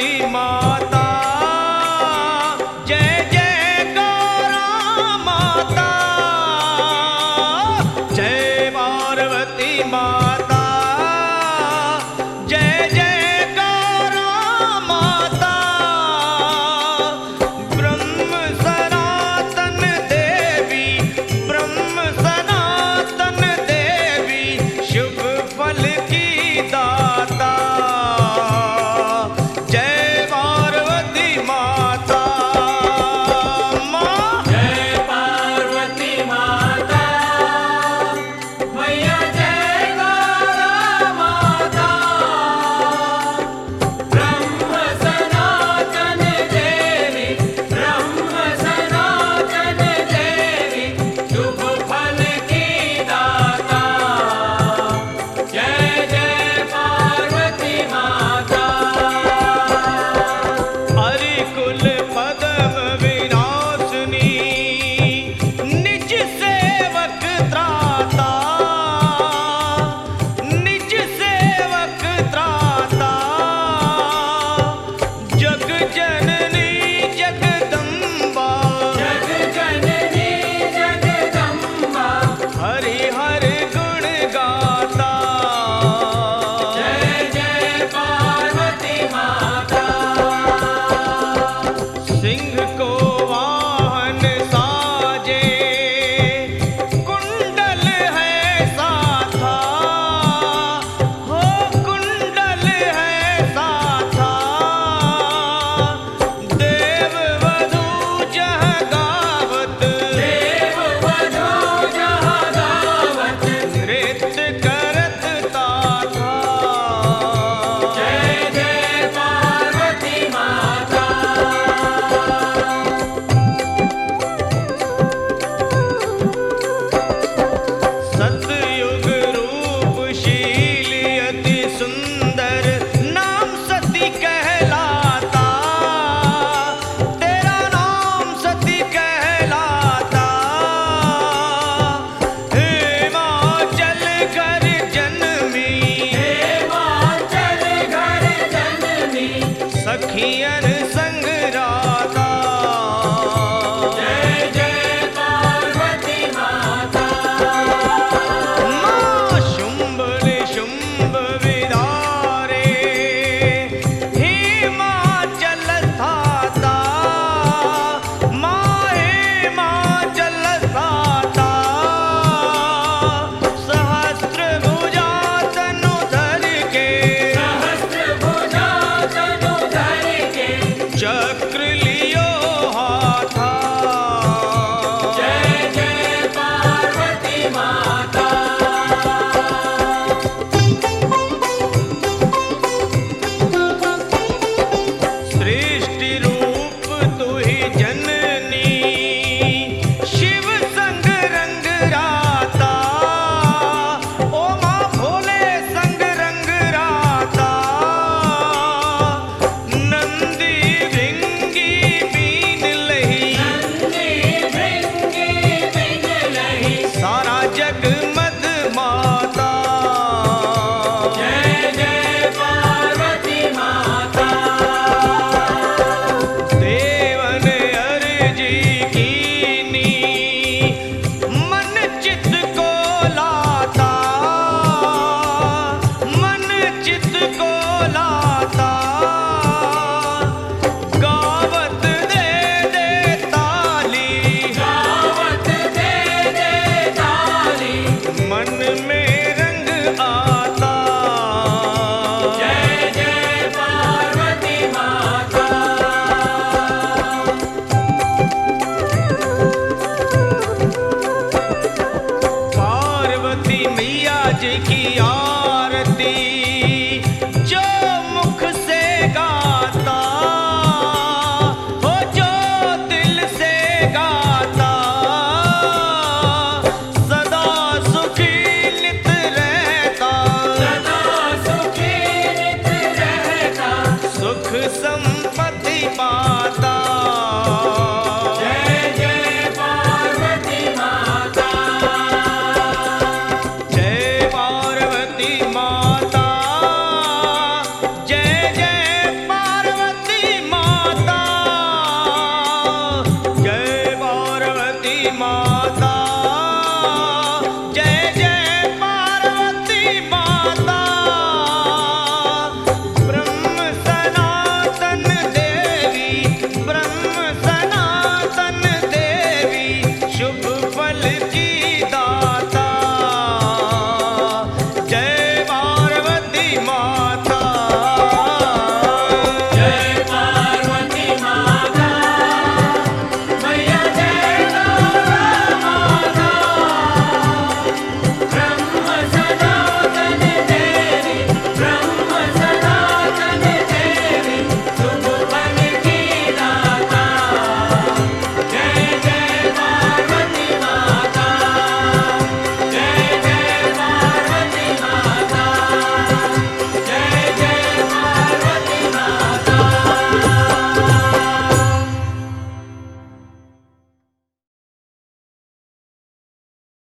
माता, जय जय गौरा माता, जय पार्वती माता, जय जय गौरा माता, ब्रह्म सनातन देवी, ब्रह्म सनातन देवी, शुभ फल की दाता, जय पार्वती माता। माँ जय पार्वती माता, मैया जय गौरा माता, ब्रह्म सनातन देवी, ब्रह्म सनातन देवी, शुभ फल की दाता, जय जय पार्वती माता। हरिकुल पदम विनाशिनी, निज सेवक त्राता, निज सेवक त्राता, जग जननी जगदम्बा, जग जननी जगदम्बा, हरि हर गुण गाता, जय जय पार्वती माता। सिंह को वाहन साजे, कुंडल है साथा, हो कुंडल है साथा, देव वधू जह गावत, देव वधू जहाँ गावत, नृत्य करत ताथा, जय जय पार्वती माता। सतयुग रूप शीली अति सुंदर, नाम सती कहलाता, तेरा नाम सती कहलाता, हिमाचल घर जन्मी, हिमाचल घर जननी, सखियन संग राता, जय जय पार्वती माता। माँ शुंभ निशुंभ विदारे, हिमाचल स्थाता, माँ हिमाचल स्थाता, सहस्त्र भुजा तनु धर के, सहस्त्र भुजा तनु धर के, चक्र लियो हाथा, जय जय पार्वती माता। सृष्टि रूप तू ही जननी, शिव संग रंग राता, ओ माँ भोले संग रंग राता, नंदी भृंगी बीन लही, नंदी भृंगी बिन लही, सारा जग मद माता, जय जय पार्वती माता। देवन अर्जी कीनी, मन चित को लाता, मन चित को लाता, गावत दे दे ताली, गावत दे दे ताली, मन में रंग आता, जय जय पार्वती माता। पार्वती मैया जी की आरती, जो मुख से गाता, हो जो दिल से गाता, सदा सुखी नित रहता, सदा सुखी नित रहता, सुख संपत्ति पाता,